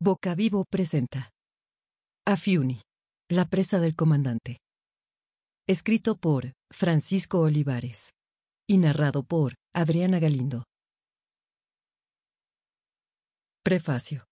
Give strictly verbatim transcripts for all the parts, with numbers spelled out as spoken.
Boca Vivo presenta Afiuni, la presa del comandante. Escrito por Francisco Olivares y narrado por Adriana Galindo. Prefacio.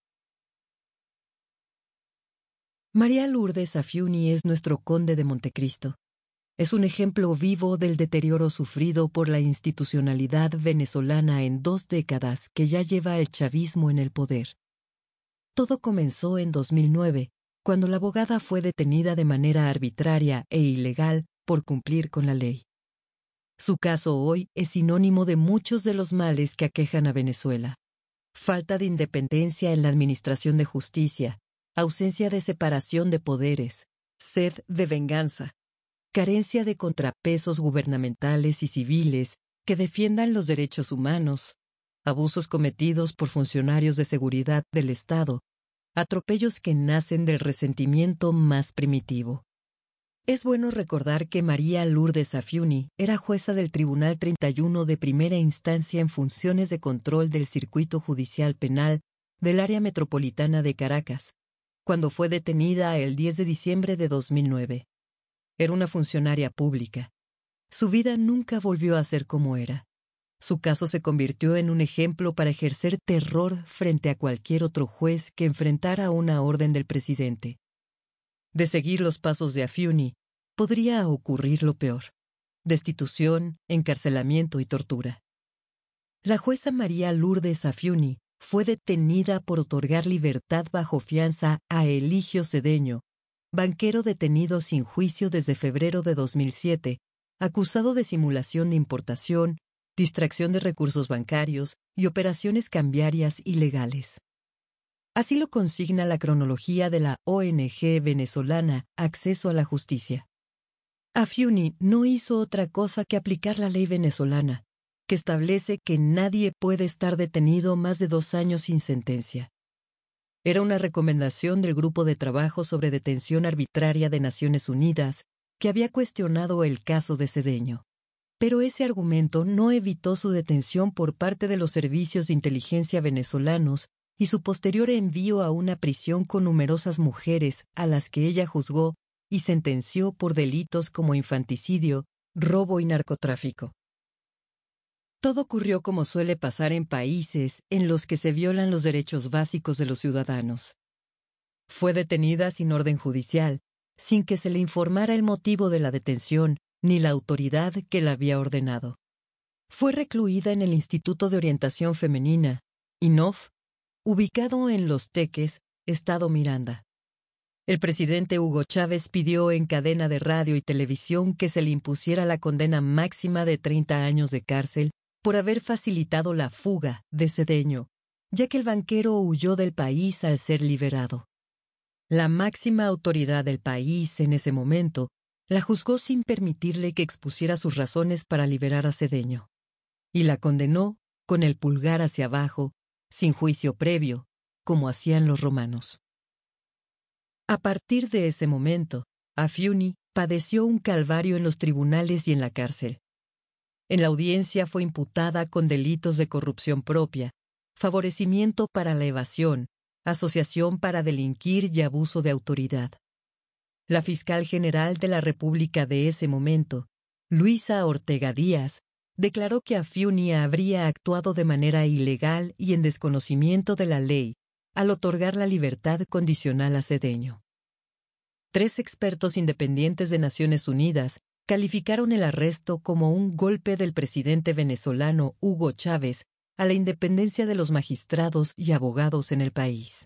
María Lourdes Afiuni es nuestro conde de Montecristo. Es un ejemplo vivo del deterioro sufrido por la institucionalidad venezolana en dos décadas que ya lleva el chavismo en el poder. Todo comenzó en dos mil nueve, cuando la abogada fue detenida de manera arbitraria e ilegal por cumplir con la ley. Su caso hoy es sinónimo de muchos de los males que aquejan a Venezuela. Falta de independencia en la administración de justicia, ausencia de separación de poderes, sed de venganza, carencia de contrapesos gubernamentales y civiles que defiendan los derechos humanos, abusos cometidos por funcionarios de seguridad del Estado, atropellos que nacen del resentimiento más primitivo. Es bueno recordar que María Lourdes Afiuni era jueza del Tribunal treinta y uno de primera instancia en funciones de control del Circuito Judicial Penal del Área Metropolitana de Caracas, cuando fue detenida el diez de diciembre de dos mil nueve. Era una funcionaria pública. Su vida nunca volvió a ser como era. Su caso se convirtió en un ejemplo para ejercer terror frente a cualquier otro juez que enfrentara una orden del presidente. De seguir los pasos de Afiuni, podría ocurrir lo peor: destitución, encarcelamiento y tortura. La jueza María Lourdes Afiuni fue detenida por otorgar libertad bajo fianza a Eligio Cedeño, banquero detenido sin juicio desde febrero de dos mil siete, acusado de simulación de importación, distracción de recursos bancarios y operaciones cambiarias ilegales. Así lo consigna la cronología de la O N G venezolana Acceso a la Justicia. Afiuni no hizo otra cosa que aplicar la ley venezolana, que establece que nadie puede estar detenido más de dos años sin sentencia. Era una recomendación del Grupo de Trabajo sobre Detención Arbitraria de Naciones Unidas, que había cuestionado el caso de Cedeño. Pero ese argumento no evitó su detención por parte de los servicios de inteligencia venezolanos y su posterior envío a una prisión con numerosas mujeres a las que ella juzgó y sentenció por delitos como infanticidio, robo y narcotráfico. Todo ocurrió como suele pasar en países en los que se violan los derechos básicos de los ciudadanos. Fue detenida sin orden judicial, sin que se le informara el motivo de la detención ni la autoridad que la había ordenado. Fue recluida en el Instituto de Orientación Femenina, I N O F, ubicado en Los Teques, Estado Miranda. El presidente Hugo Chávez pidió en cadena de radio y televisión que se le impusiera la condena máxima de treinta años de cárcel por haber facilitado la fuga de Cedeño, ya que el banquero huyó del país al ser liberado. La máxima autoridad del país en ese momento la juzgó sin permitirle que expusiera sus razones para liberar a Cedeño, y la condenó con el pulgar hacia abajo, sin juicio previo, como hacían los romanos. A partir de ese momento, Afiuni padeció un calvario en los tribunales y en la cárcel. En la audiencia fue imputada con delitos de corrupción propia, favorecimiento para la evasión, asociación para delinquir y abuso de autoridad. La fiscal general de la República de ese momento, Luisa Ortega Díaz, declaró que Afiuni habría actuado de manera ilegal y en desconocimiento de la ley al otorgar la libertad condicional a Cedeño. Tres expertos independientes de Naciones Unidas calificaron el arresto como un golpe del presidente venezolano Hugo Chávez a la independencia de los magistrados y abogados en el país.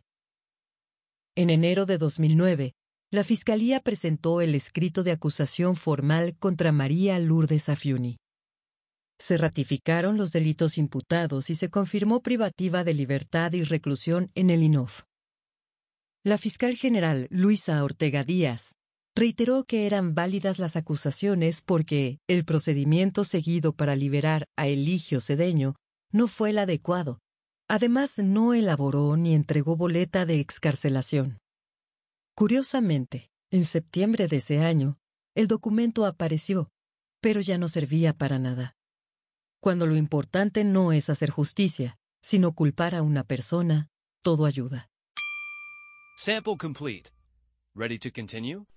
En enero de dos mil nueve, la Fiscalía presentó el escrito de acusación formal contra María Lourdes Afiuni. Se ratificaron los delitos imputados y se confirmó privativa de libertad y reclusión en el I N O F. La fiscal general Luisa Ortega Díaz reiteró que eran válidas las acusaciones porque el procedimiento seguido para liberar a Eligio Cedeño no fue el adecuado. Además, no elaboró ni entregó boleta de excarcelación. Curiosamente, en septiembre de ese año, el documento apareció, pero ya no servía para nada. Cuando lo importante no es hacer justicia, sino culpar a una persona, todo ayuda. Sample complete. Ready to continue?